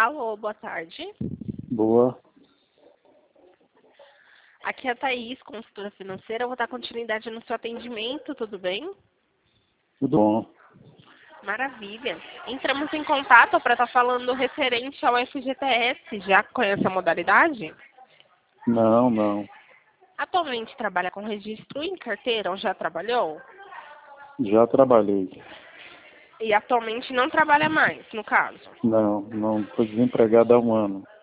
Alô, boa tarde. Boa. Aqui é a Thaís, consultora financeira. Eu vou dar continuidade no seu atendimento, tudo bem? Tudo bom. Maravilha. Entramos em contato para estar falando referente ao FGTS. Já conhece a modalidade? Não. Atualmente trabalha com registro em carteira ou já trabalhou? Já trabalhei. E atualmente não trabalha mais, no caso? Não, estou desempregado há um ano.